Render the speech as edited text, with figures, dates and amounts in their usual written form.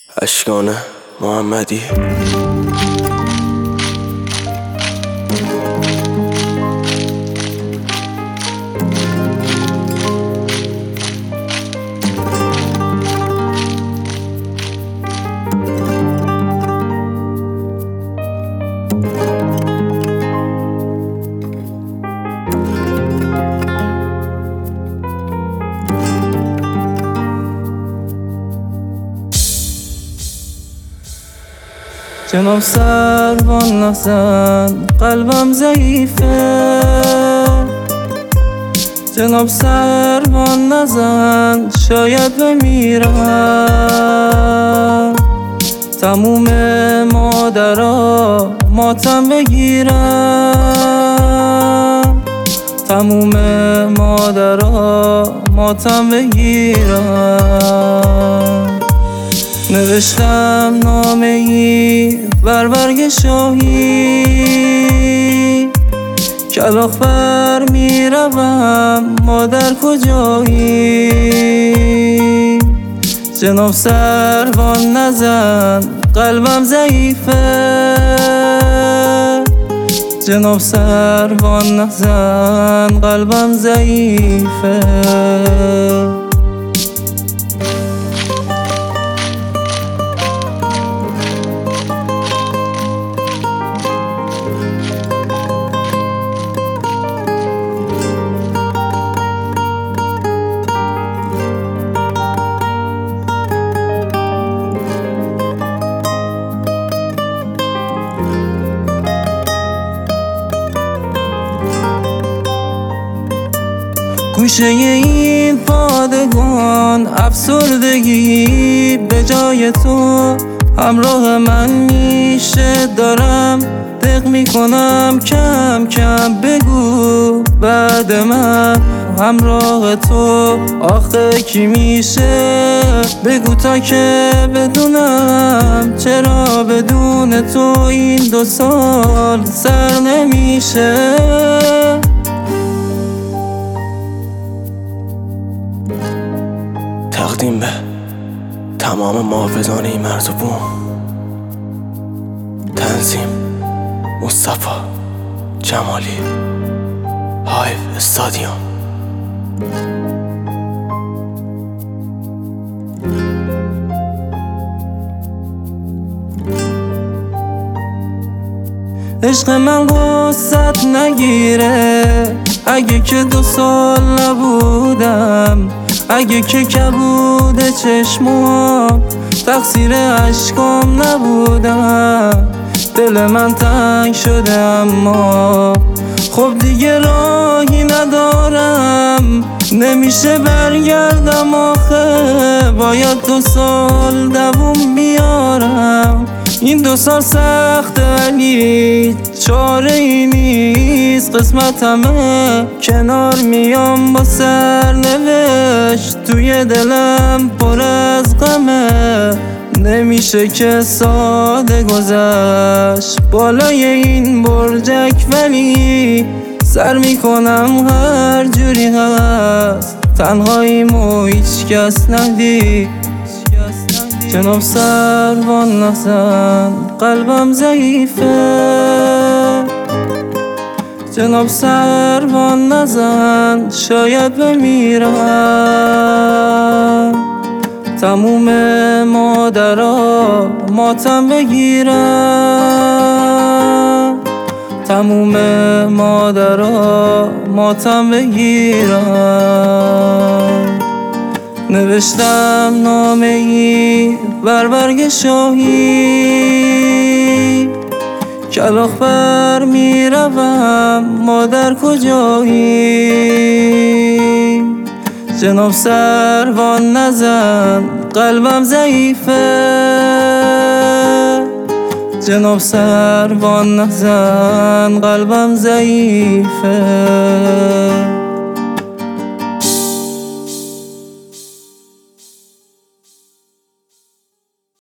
اشکان محمدی. جناب سروان نزن قلبم ضعیفه، جناب سروان نزن شاید بمیرم. تموم مادرها ماتم بگیرم، تموم مادرها ماتم بگیرم. نوشتم نامه ای بر برگ شاهی، کلاغ بر میروم مادر کجایی؟ جناب سروان نزن قلبم ضعیفه، جناب سروان نزن قلبم ضعیفه. گوشه این پادگان افسردگی به جای تو همراه من میشه. دارم دق میکنم کم کم، بگو بعد من همراه تو آخه کی میشه؟ بگو تا که بدونم چرا بدون تو این 2 سال سر نمیشه. تقدیم به تمام محافظان این مرز و بوم. تنظیم مصطفی جمالی، هایف استادیوم. عشق من غصت نگیره اگه که 2 سال نبودم، اگه که کبود چشمام تقصیر اشکام نبودم. دل من تنگ شده اما خب دیگه راهی ندارم، نمیشه برگردم آخه باید 2 سال دووم بیارم. این 2 سال سخت ولی چاره ای نیست، قسمتمه کنار میام با سرنوشت. توی دلم پر از غمه، نمیشه که ساده گذشت بالای این برجک، ولی سر میکنم هر جوری هست، تنهاییمو هیچ کس ندید. جناب سروان نزن قلبم ضعیفه، جناب سروان نزن شاید بمیرم. تموم مادرها ماتم بگیرم، تموم مادرها ماتم بگیرم. نوشتم نامه ای بر برگ شاهی، کلاغ بر میروم مادر کجایی؟ جناب سروان نزن قلبم ضعیفه، جناب سروان نزن قلبم ضعیفه.